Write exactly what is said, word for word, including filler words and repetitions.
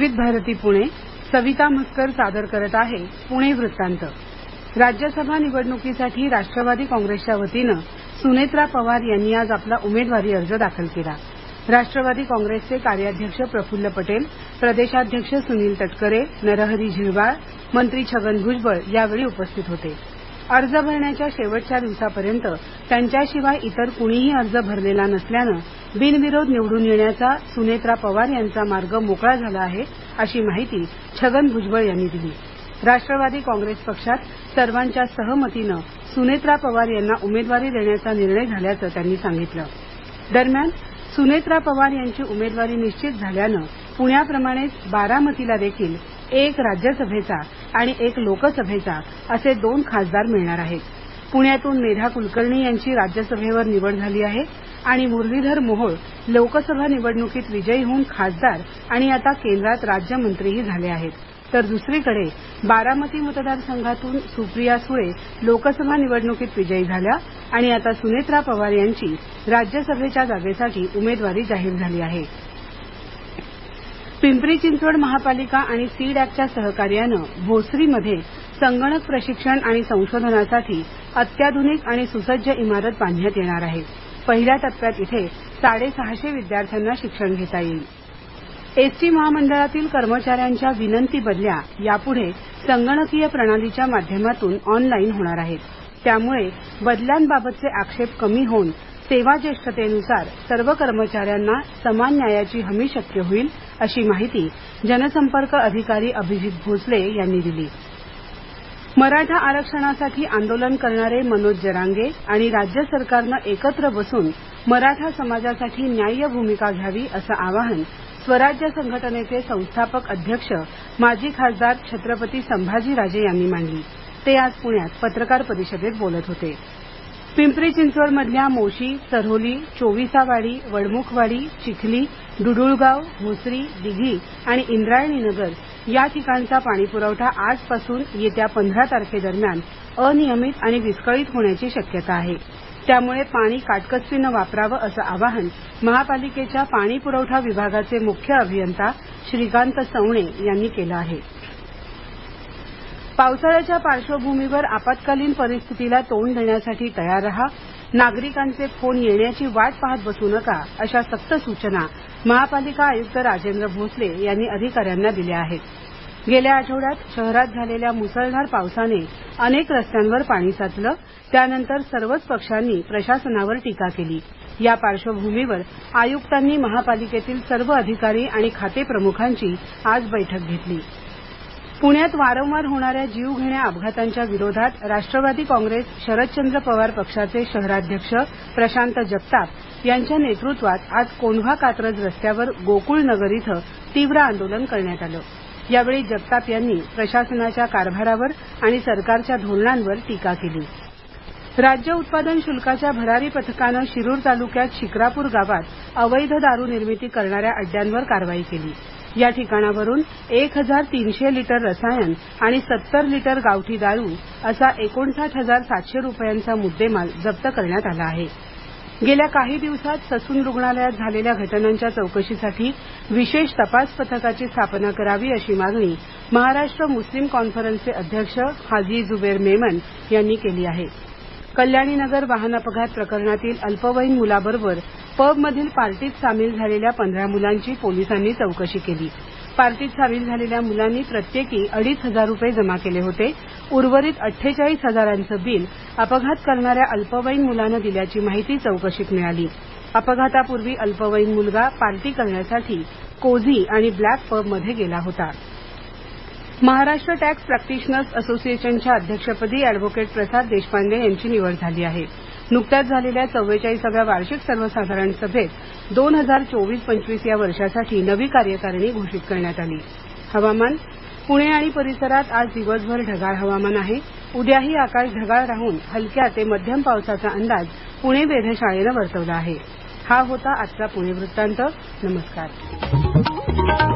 विविध भारती पुणे. सविता म्हसकर सादर करत आहे पुणे वृत्तांत. राज्यसभा निवडणुकीसाठी राष्ट्रवादी काँग्रेसच्या वतीनं सुनेत्रा पवार यांनी आज आपला उमेदवारी अर्ज दाखल केला. राष्ट्रवादी काँग्रेसचे कार्याध्यक्ष प्रफुल्ल पटेल, प्रदेशाध्यक्ष सुनील तटकरे, नरहरी झिरवाळ, मंत्री छगन भुजबळ यावेळी उपस्थित होते. अर्ज भरण्याच्या शेवटच्या दिवसापर्यंत त्यांच्याशिवाय इतर कुणीही अर्ज भरलेला नसल्यानं बिनविरोध निवडून येण्याचा सुनेत्रा पवार यांचा मार्ग मोकळा झाला आहे, अशी माहिती छगन भुजबळ यांनी दिली. राष्ट्रवादी काँग्रेस पक्षात सर्वांच्या सहमतीनं सुनेत्रा पवार यांना उमेदवारी देण्याचा निर्णय झाल्याचं त्यांनी सांगितलं. दरम्यान सुनेत्रा पवार यांची उमेदवारी निश्चित झाल्यानं पुण्याप्रमाणेच बारामतीला देखील एक राज्यसभेचा आणि एक लोकसभेचा असे दोन खासदार मिळणार आहेत. पुण्यातून मेधा कुलकर्णी यांची राज्यसभेवर निवड झाली आहे आणि मुरलीधर मोहोळ लोकसभा निवडणुकीत विजयी होऊन खासदार आणि आता केंद्रात राज्यमंत्रीही झाले आहेत. तर दुसरीकडे बारामती मतदारसंघातून सुप्रिया सुळे लोकसभा निवडणुकीत विजयी झाल्या आणि आता सुनेत्रा पवार यांची राज्यसभेच्या जागेसाठी उमेदवारी जाहीर झाली आहे. पिंपरी चिंचवड महापालिका आणि सीडॅकच्या सहकार्यानं भोसरीमध्ये संगणक प्रशिक्षण आणि संशोधनासाठी अत्याधुनिक आणि सुसज्ज इमारत बांधण्यात येणार आहे. पहिल्या टप्प्यात इथे साडेसहाशे विद्यार्थ्यांना शिक्षण घेता येईल. एसटी महामंडळातील कर्मचाऱ्यांच्या विनंती बदल्या यापुढे संगणकीय प्रणालीच्या माध्यमातून ऑनलाईन होणार आहेत. त्यामुळे बदल्यांबाबतचे आक्षेप कमी होऊन सेवाज्येष्ठतेनुसार सर्व कर्मचाऱ्यांना समान न्यायाची हमी शक्य होईल, अशी माहिती जनसंपर्क अधिकारी अभिजित भोसले यांनी दिली. मराठा आरक्षणासाठी आंदोलन करणारे मनोज जरांगे आणि राज्य सरकारनं एकत्र बसून मराठा समाजासाठी न्याय्य भूमिका घ्यावी, असं आवाहन स्वराज्य संघटनेचे संस्थापक अध्यक्ष माजी खासदार छत्रपती संभाजीराजे यांनी मांडली. ते आज पुण्यात पत्रकार परिषदेत बोलत होते. पिंपरी चिंचवडमधल्या मोशी, सरोली, चोविसावाडी, वडमुखवाडी, चिखली, डुडुळगाव, भोसरी, दिघी आणि इंद्रायणी नगर या ठिकाणचा पाणीपुरवठा आजपासून येत्या पंधरा तारखेदरम्यान अनियमित आणि विस्कळीत होण्याची शक्यता आहे. त्यामुळे पाणी काटकसरीनं वापरावं, असं आवाहन महापालिकेच्या पाणी पुरवठा विभागाचे मुख्य अभियंता श्रीकांत सवणे यांनी केलं आहे. पावसाळ्याच्या पार्श्वभूमीवर आपत्कालीन परिस्थितीला तोंड देण्यासाठी तयार रहा, नागरिकांचे फोन येण्याची वाट पाहत बसू नका, अशा सक्त सूचना महापालिका आयुक्त राजेंद्र भोसले यांनी अधिकाऱ्यांना दिल्या आहेत. गेल्या आठवड्यात शहरात झालेल्या मुसळधार पावसाने अनेक रस्त्यांवर पाणी साचलं. त्यानंतर सर्वच पक्षांनी प्रशासनावर टीका केली. या पार्श्वभूमीवर आयुक्तांनी महापालिकेतील सर्व अधिकारी आणि खातेप्रमुखांची आज बैठक घेतली. पुण्यात वारंवार होणाऱ्या जीवघेण्या अपघातांच्या विरोधात राष्ट्रवादी काँग्रेस शरदचंद्र पवार पक्षाचे शहराध्यक्ष प्रशांत जगताप यांच्या नेतृत्वात आज कोंढवा कात्रज रस्त्यावर गोकुळ नगर इथं तीव्र आंदोलन करण्यात आलं. यावेळी जगताप यांनी प्रशासनाच्या कारभारावर आणि सरकारच्या धोरणांवर टीका केली. राज्य उत्पादन शुल्काच्या भरारी पथकानं शिरूर तालुक्यात शिक्रापूर गावात अवैध दारू निर्मिती करणाऱ्या अड्ड्यांवर कारवाई केली. या ठिकाणावरून एक हजार तीनशे लिटर रसायन आणि सत्तर लिटर गावठी दारू असा एकोणसाठ हजार सातशे रुपयांचा मुद्देमाल जप्त करण्यात आला आहे. गेल्या काही दिवसात ससून रुग्णालयात झालेल्या घटनांच्या चौकशीसाठी विशेष तपास पथकाची स्थापना करावी, अशी मागणी महाराष्ट्र मुस्लिम कॉन्फरन्सचे अध्यक्ष हाजी जुबेर मेमन यांनी केली आहे. कल्याणीनगर वाहन अपघात प्रकरणातील अल्पवयीन मुलाबरोबर पबमधील पार्टीत सामील झालेल्या पंधरा मुलांची पोलिसांनी चौकशी केली. पार्टीत सामील झालेल्या मुलांनी प्रत्येकी अडीच हजार रुपये जमा केले होते. उर्वरित अठ्ठेचाळीस हजारांचं बिल अपघात करणाऱ्या अल्पवयीन मुलानं दिल्याची माहिती चौकशीत मिळाली. अपघातापूर्वी अल्पवयीन मुलगा पार्टी करण्यासाठी कोझी आणि ब्लॅक पबमध्ये गेला होता. महाराष्ट्र टॅक्स प्रॅक्टिशनर्स असोसिएशनच्या अध्यक्षपदी अॅडव्होकेट प्रसाद देशपांडे यांची निवड झाली आहे. नुकत्याच झालेल्या चव्वेचाळीसाव्या वार्षिक सर्वसाधारण सभेत दोन हजार चोवीस पंचवीस या वर्षासाठी नवी कार्यकारिणी घोषित करण्यात आली. हवामान. पुणे आणि परिसरात आज दिवसभर ढगाळ हवामान आहे. उद्याही आकाश ढगाळ राहून हलक्या ते मध्यम पावसाचा अंदाज पुणे वेधशाळेनं वर्तवला आहे. हा होता आजचा पुणे वृत्तांत. नमस्कार.